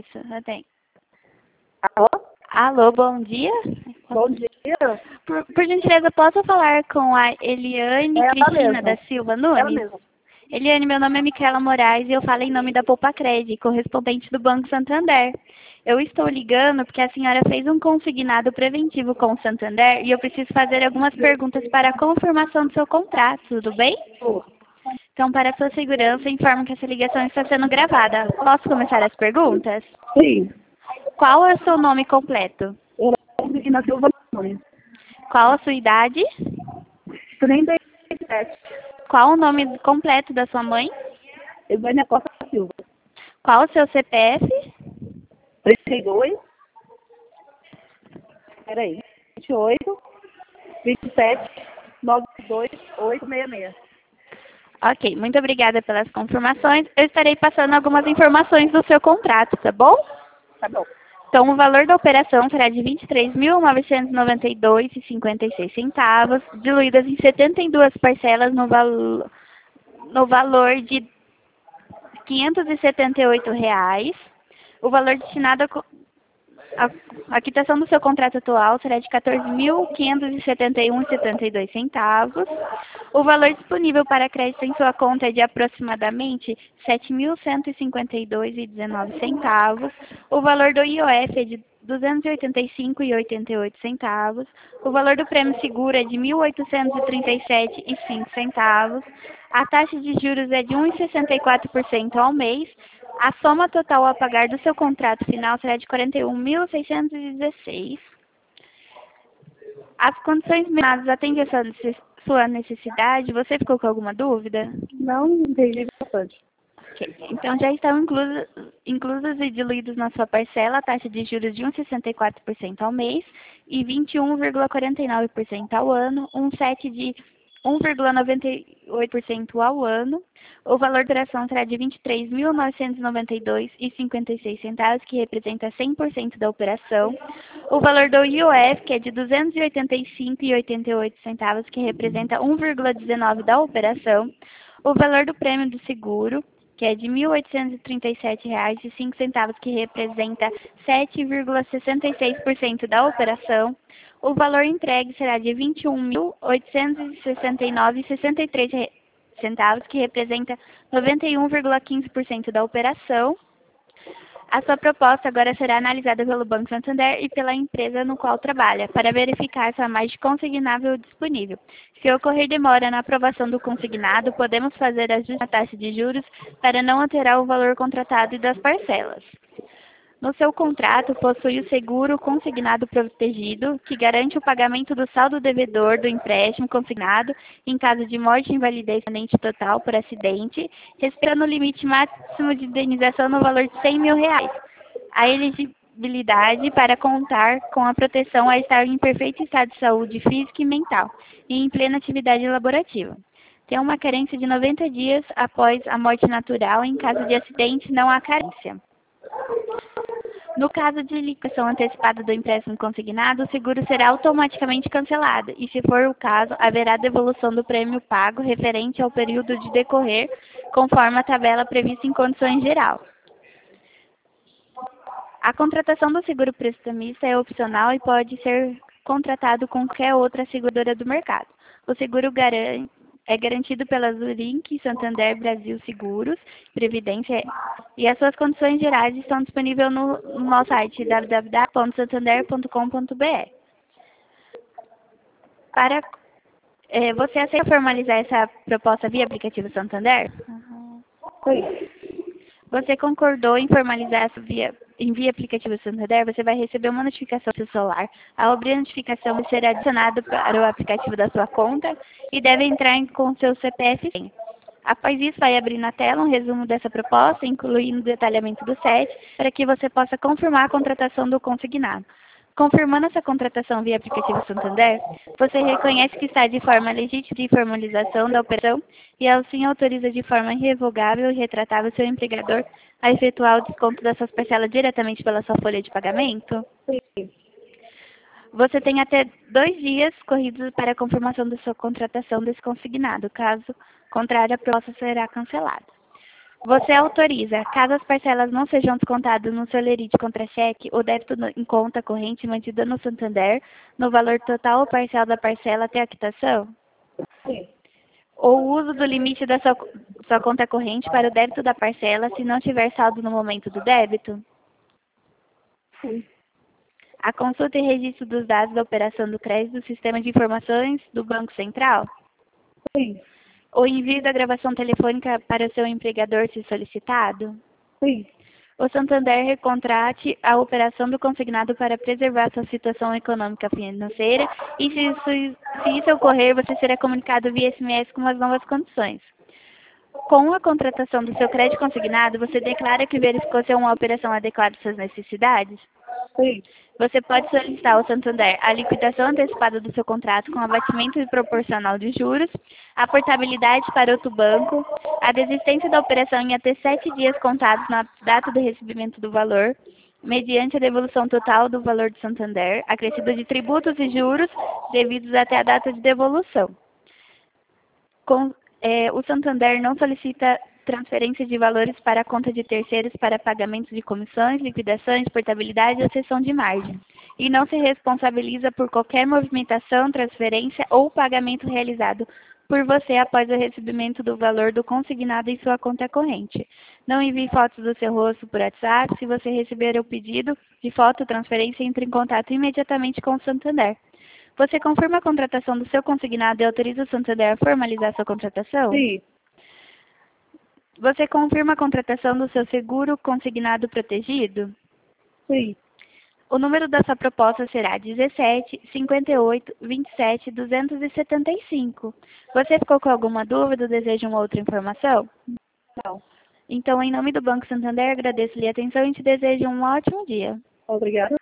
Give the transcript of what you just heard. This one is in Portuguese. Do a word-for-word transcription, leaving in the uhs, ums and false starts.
Isso, eu tenho. Alô? Alô, bom dia. Bom dia. Por, por gentileza, posso falar com a Eliane Ela Cristina mesma. da Silva Ela Nunes? mesma. Eliane, meu nome é Micaela Moraes e eu falo em nome da Poupacred, correspondente do Banco Santander. Eu estou ligando porque a senhora fez um consignado preventivo com o Santander e eu preciso fazer algumas perguntas para a confirmação do seu contrato, tudo bem? Então, para a sua segurança, informo que essa ligação está sendo gravada. Posso começar as perguntas? Sim. Qual é o seu nome completo? Cristina Silva Nunes. Qual a sua idade? trinta e sete. Qual o nome completo da sua mãe? Evânia Costa Silva. Qual o seu C P F? trinta e dois. Peraí. vinte e oito. vinte e sete. noventa e dois. oitocentos e sessenta e seis. Ok, muito obrigada pelas confirmações. Eu estarei passando algumas informações do seu contrato, tá bom? Tá bom. Então, o valor da operação será de vinte e três mil novecentos e noventa e dois reais e cinquenta e seis centavos, diluídas em setenta e duas parcelas no, valo, no valor de quinhentos e setenta e oito reais. O valor destinado à a quitação do seu contrato atual será de quatorze mil quinhentos e setenta e um reais e setenta e dois centavos. O valor disponível para crédito em sua conta é de aproximadamente sete mil cento e cinquenta e dois reais e dezenove centavos. O valor do I O F é de duzentos e oitenta e cinco reais e oitenta e oito centavos. O valor do prêmio seguro é de mil oitocentos e trinta e sete reais e cinco centavos. A taxa de juros é de um vírgula sessenta e quatro por cento ao mês. A soma total a pagar do seu contrato final será de quarenta e um mil seiscentos e dezesseis reais. As condições mencionadas atendem a sua necess- sua necessidade? Você ficou com alguma dúvida? Não entendi bastante. Ok. Então, já estão inclusas, inclusas e diluídos na sua parcela a taxa de juros de um vírgula sessenta e quatro por cento ao mês e vinte e um vírgula quarenta e nove por cento ao ano, um sete de um vírgula noventa e oito por cento ao ano. O valor da operação será de vinte e três mil novecentos e noventa e dois reais e cinquenta e seis centavos, que representa cem por cento da operação. O valor do I O F, que é de duzentos e oitenta e cinco reais e oitenta e oito centavos, que representa um vírgula dezenove por cento da operação. O valor do prêmio do seguro, que é de mil oitocentos e trinta e sete reais e cinco centavos, que representa sete vírgula sessenta e seis por cento da operação. O valor entregue será de vinte e um mil oitocentos e sessenta e nove reais e sessenta e três centavos, que representa noventa e um vírgula quinze por cento da operação. A sua proposta agora será analisada pelo Banco Santander e pela empresa no qual trabalha, para verificar sua margem consignável disponível. Se ocorrer demora na aprovação do consignado, podemos fazer ajuste na taxa de juros para não alterar o valor contratado e das parcelas. No seu contrato, possui o seguro consignado protegido, que garante o pagamento do saldo devedor do empréstimo consignado em caso de morte, invalidez permanente total por acidente, respeitando o limite máximo de indenização no valor de cem mil reais. A elegibilidade para contar com a proteção a estar em perfeito estado de saúde física e mental e em plena atividade laborativa. Tem uma carência de noventa dias após a morte natural. Em caso de acidente, não há carência. No caso de liquidação antecipada do empréstimo consignado, o seguro será automaticamente cancelado e, se for o caso, haverá devolução do prêmio pago referente ao período de decorrer, conforme a tabela prevista em condições geral. A contratação do seguro prestamista é opcional e pode ser contratado com qualquer outra seguradora do mercado. O seguro garante é garantido pela Zurich Santander Brasil Seguros, Previdência, e as suas condições gerais estão disponíveis no, no nosso site w w w ponto santander ponto com ponto b r. Para, eh, você aceita formalizar essa proposta via aplicativo Santander? Oi. Você concordou em formalizar essa via, em via aplicativo Santander? Você vai receber uma notificação do seu celular. Ao abrir a notificação, você será adicionado para o aplicativo da sua conta e deve entrar em, com seu C P F e senha. Após isso, vai abrir na tela um resumo dessa proposta, incluindo o detalhamento do S E T, para que você possa confirmar a contratação do consignado. Confirmando essa contratação via aplicativo Santander, você reconhece que está de forma legítima de formalização da operação e, assim, autoriza de forma irrevogável e retratável seu empregador a efetuar o desconto dessas parcelas diretamente pela sua folha de pagamento? Sim. Você tem até dois dias corridos para a confirmação da sua contratação desse consignado. Caso contrário, a proposta será cancelada. Você autoriza, caso as parcelas não sejam descontadas no seu lerite contra-cheque, o débito no- em conta corrente mantido no Santander, no valor total ou parcial da parcela até a quitação? Sim. Ou o uso do limite da sua, sua conta corrente para o débito da parcela se não tiver saldo no momento do débito? Sim. A consulta e registro dos dados da operação do crédito do Sistema de Informações do Banco Central? Sim. O envio da gravação telefônica para o seu empregador se solicitado? Sim. O Santander recontrate a operação do consignado para preservar sua situação econômica financeira e se isso, se isso ocorrer, você será comunicado via S M S com as novas condições. Com a contratação do seu crédito consignado, você declara que verificou se é uma operação adequada às suas necessidades? Sim. Você pode solicitar ao Santander a liquidação antecipada do seu contrato com abatimento proporcional de juros, a portabilidade para outro banco, a desistência da operação em até sete dias contados na data do recebimento do valor, mediante a devolução total do valor do Santander, acrescido de tributos e juros devidos até a data de devolução. Com, eh, o Santander não solicita transferência de valores para a conta de terceiros para pagamentos de comissões, liquidações, portabilidade ou cessão de margem. E não se responsabiliza por qualquer movimentação, transferência ou pagamento realizado por você após o recebimento do valor do consignado em sua conta corrente. Não envie fotos do seu rosto por WhatsApp. Se você receber o pedido de foto transferência, entre em contato imediatamente com o Santander. Você confirma a contratação do seu consignado e autoriza o Santander a formalizar sua contratação? Sim. Você confirma a contratação do seu seguro consignado protegido? Sim. O número da sua proposta será dezessete, cinquenta e oito, vinte e sete, duzentos e setenta e cinco. Você ficou com alguma dúvida ou deseja uma outra informação? Não. Então, em nome do Banco Santander, agradeço-lhe a atenção e te desejo um ótimo dia. Obrigada.